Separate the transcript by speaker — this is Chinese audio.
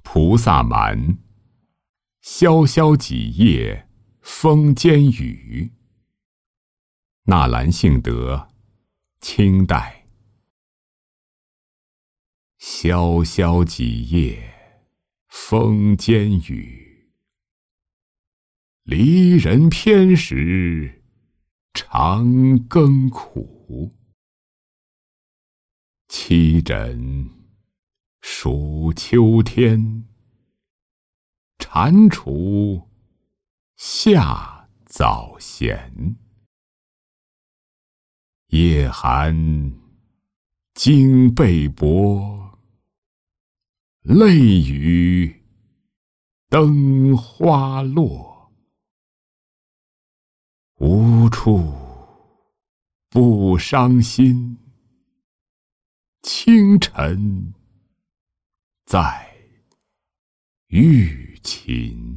Speaker 1: 菩萨蛮，萧萧几叶风间雨。纳兰性德，清代。萧萧几叶风间雨，离人偏食常耕苦。凄枕数秋天，蟾蜍下早闲。夜寒经被薄，泪雨灯花落。无处不伤心，清晨在玉琴。